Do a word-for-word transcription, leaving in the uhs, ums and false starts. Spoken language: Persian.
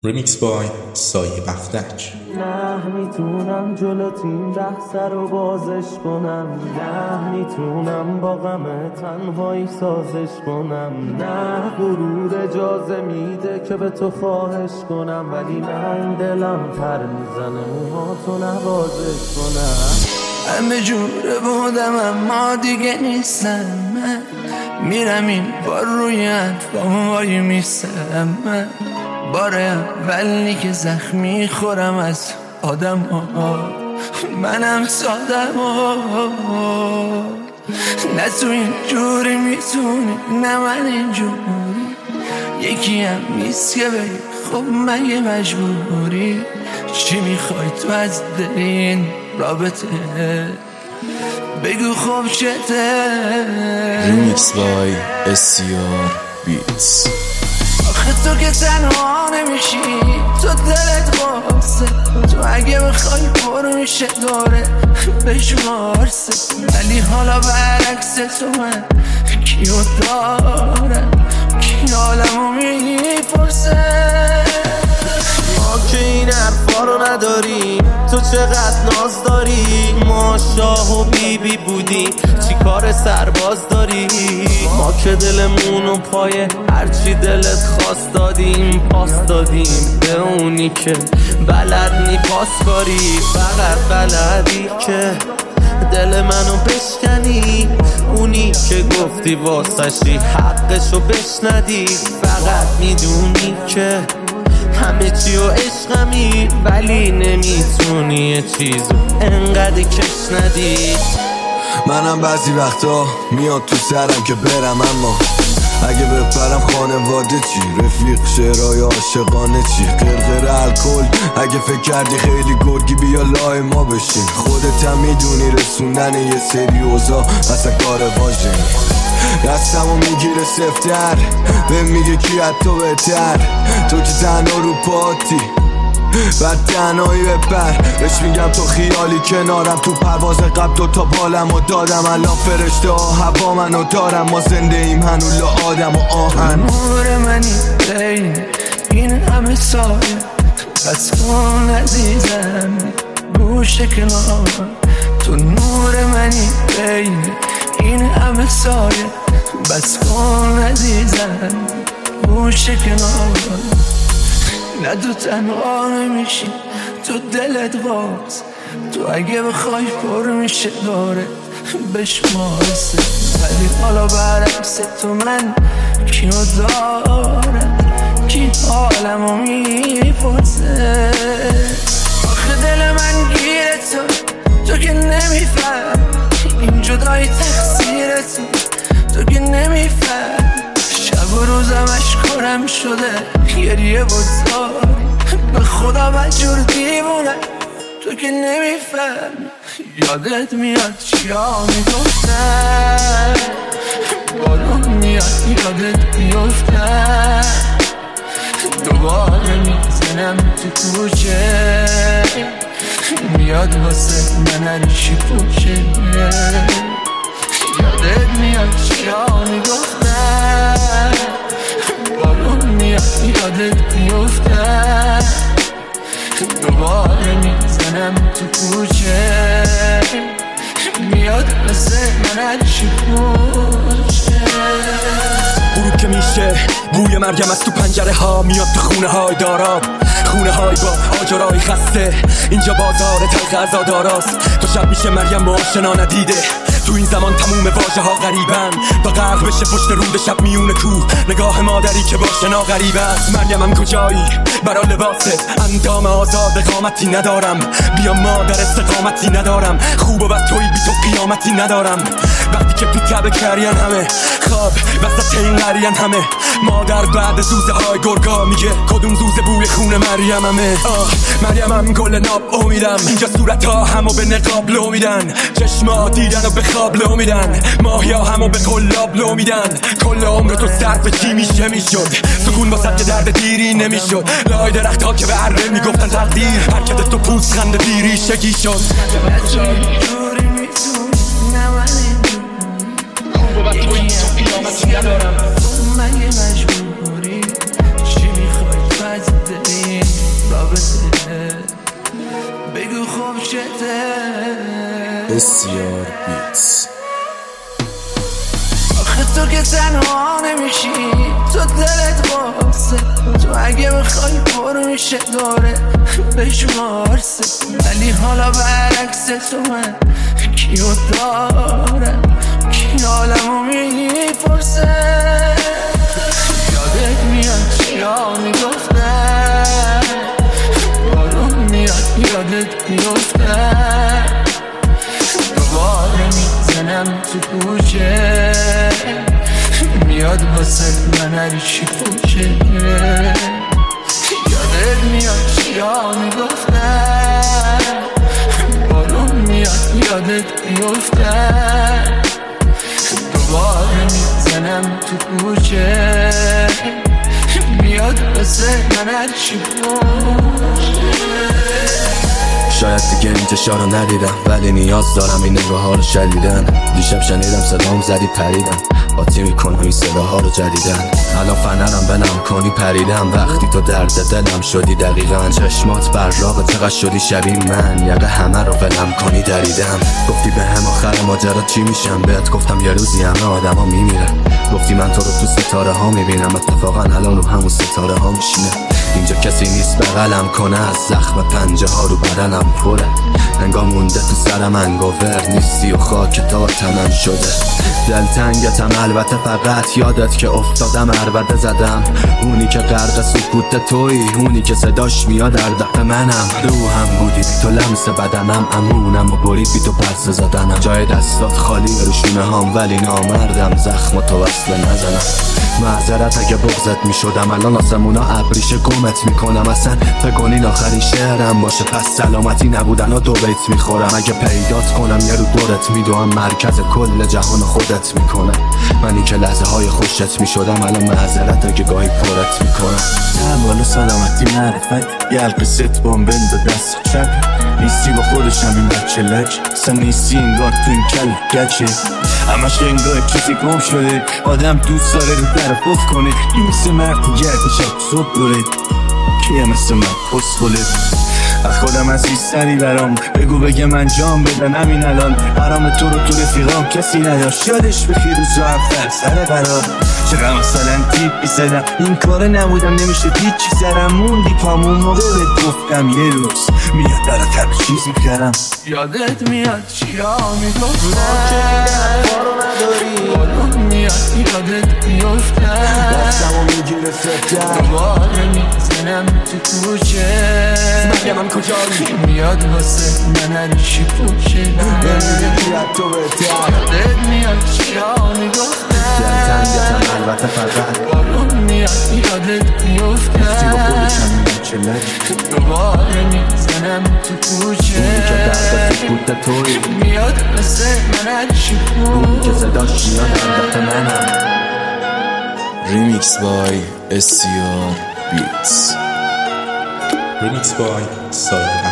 ریمیکس بای سایه بختک. نه میتونم جلوت این بحث رو بازش کنم، نه میتونم با غم تنهایی سازش کنم، نه غرور اجازه میده که به تو خواهش کنم، ولی من دلم پر میزنه موهاتو نوازش کنم. همه جور بودم اما دیگه نیستم، من میرم این بار روی انفام وای میستم، من بار اولی که زخمی خورم از آدم ها، منم سادم ها، نه تو این جوری میتونی نه من این جوری، یکی هم نیست که بگی خب مگه مجبوری، چی میخوای تو از دل این رابطه بگو خب چته. ریمیکس بای اسیار بیتس. آخه تو که تنها نمیشی، تو دلت واسه، تو اگه بخوای برو میشه داره بشمارسه، ولی حالا برعکس تو من کیو دارم، کی حالمو میپرسه. ما که این حرفا رو نداریم، تو چقدر ناز داری، ما شاه و بی بی بودیم چی کار سرباز داری، ما که دلمون و پای هرچی دلت خواست دادیم پاس دادیم به اونی که بلد نی پاس کاری، فقط بلدی که دل منو بشکنی، اونی که گفتی واسشی حقشو بشندی، فقط میدونی که همه چی و عشقمی، ولی نمیتونی یه چیزو انقدر کش ندی. منم بعضی وقتا میاد تو سرم که برم، اما اگه بپرم خانواده چی، رفیق شعرهای عاشقانه چی، قرقر الکل اگه فکر کردی خیلی گرگی بیا لای ما بشین، خودت هم میدونی رسوندن یه سری اوضاع اصلا کار واژنی، دستمو میگیره سفتر به میگه کی از تو بهتر، تو که تنها رو پاتی بعد تنهایی بپر، بهش میگم تو خیالی کنارم، تو پرواز قبل دوتا بالم و دادم، الان فرشته ها هوا منو دارم، ما زنده ایم هنو لا آدم و آهن. نور منی بین این همه سایه، بس کن عزیزم گوش کنار، تو نور منی بین این همه سایه، بس کن عزیزم گوش کنار، نه تو تنها نمیشی تو دلت باز، تو اگه بخوای پر میشه داره بشمارسه، ولی حالا برعکس تو من کیو دارم، کی حالمو میپرسه. آخه دل من گیره تو، تو که نمیفهم این جدایی تقصیر تو، تو که نمیفهم شب و روزمش کرم شده گریه بزاری، به خدا بجور دیوونه تو که نمیفهم، یادت میاد چیا میگفتن، بارون میاد یادت میفتن، دوباره میزنم تو کوچه میاد واسه من هرچی پوچه، یادت میاد چیا میگفتن، بارون میاد یادت میفتن، دوباره میزنم تو کوچه میاد واسه من هرچی پوچه. غروب که میشه بوی مریم از تو پنجره ها میاد تو خونه های داراب، خونه های با آجرای خسته، اینجا بازار تلخ عزاداراست، تو شب میشه مریم با آشنا ندیده، تو این زمان تموم واژه ها غریبن، تا غرق بشه پشت رود شب میونه کوه، نگاه مادری که باشه ناغریب است. مریمم کجایی برا لباست اندام آزاد، قامتی ندارم بیا مادر استقامتی ندارم، خوب و بد توی بی تو قیامتی ندارم، وقتی که پیتر بکرین همه خواب وسط این قرین همه، مادر بعد زوزه های گرگا میگه کدوم زوزه بوی خون مریم همه. آه مریمم گل ناب امیدم، اینجا صورت ها همو به نقاب لو میدن، چشما دیدن و به خواب لو میدن، ماهیا همو به قلاب لو میدن، کل عمر تو صرف چی میشه میشد، سکون واسد که درد دیری نمیشد، لای درخت ها که به اره میگفتن تقدیر، حرکت تو پوست خنده پیری شگی شد. جوری میتونی نه من خوب و بد توی تو قیامتی ندارم، مگه مجبوری چی میخوای تو از دلی بده بگو خوب شده اسیار بیتس. آخه تو که تنها نمیشی، تو دلت قاسه، تو اگه بخوای برو میشه داره بشمارسه، ولی حالا برعکس تو من کیو دارم، کی حالمو میپرسه. یادت میاد چیا میگفتن، بارون میاد یادت میفتن، دوباره میزنم تو کوچه، میاد واسه من هر چی پوچه. یادت میاد چیا میگفتن، بارون میاد یادت میفتن، دوباره میزنم تو کوچه، میاد واسه من هر چی پوچه. شاید دیگه انتشار رو ندیدم، ولی نیاز دارم این نگاه ها رو شلیدن. دیشب شنیدم صدام زدی پریدم، قاطی میکنم این صداها رو جدیدن. الان فنرم بنم کنی پریدم، وقتی تو درد دلم شدی دقیقا. چشمات براقه چقدر شدی شبیه من، یقه همه رو ولم کنی دریدم. گفتی به هم آخر ماجرا چی میشم، بهت گفتم یه روزی همه آدم ها میمیرن. گفتی من تو رو تو ستاره ها میبینم، اتفاقا الان رو همون ستاره ها میشینه. اینجا کسی نیست بغلم کنه، از زخم پنجه ها رو بدنم پره. انگار مونده تو سرم انگاور نیستی و خاک تا تمام شده. دلتنگتم البته فقط یادت که افتادم عربده زدم. اونی که غرق سکوت توی، اونی که صداش میاد در دق منم. روحم بودی تو لمس بدنم، امونم و برید بی تو پس زدنم. جای دستات خالی رو شونه هام، ولی نامردم زخم تو وصله نزنم. معذرت اگه بغضت میشدم، الان آسمونا ابریشه گمت میکنم. اصلا فکر کنین آخرین شعرم باشه، پس سلامتی نبودن و دو بیت میخورم. اگه پیدات کنم یه رو دورت میدوم، مرکز کل جهان خودت میکنم. منی که لحظه های خوشت میشدم، الان معذرت اگه گاهی پرت میکنم. احوال سلامتی معرفت یه حلقه ست بامبل دو دست چپ، نیستی با خودشم این بچه لک، اصلا نیستی انگار تو این کل گچه. همش انگار چیزی گم شده، آدم دوست داره رو طرف افت کنه. این مثل مرد گرد شب صبح دوره، کیه مثل من پس بوله. از خودم عزیزتری برام بگو بگه من جام بدن همین الان. حرام تو رو تو رفیقام کسی نداشت، یادش بخیر روز و اول سر قرار. چرا مثلا تیپ بیزدم این کاره نبودم، نمیشه هیچی سرم موندی پامون موقع بهت گفتم یه روز میاد برات هر چیز میکردم. یادت میاد چیا میگفتن، بارو نداری بارون میاد یادت میفتن، دستمو میگیره فتن، دوباره میزنم تو کوچه. مریم هم کجایی؟ میاد واسه من هر چی پوچه. بیاد تو بهتر. یادت میاد چیا میگفتن، دلتنگتم البته فقط بارون میاد یادت میفتن، با خودشم این بچه لک، دوباره میزنم تو کوچه. اونی که درد سکوت توی، میاد واسه من هر چی اونی که پوچه. صداش میاد در دق منم. ریمیکس بای اسیار بیتس. Remix by Soy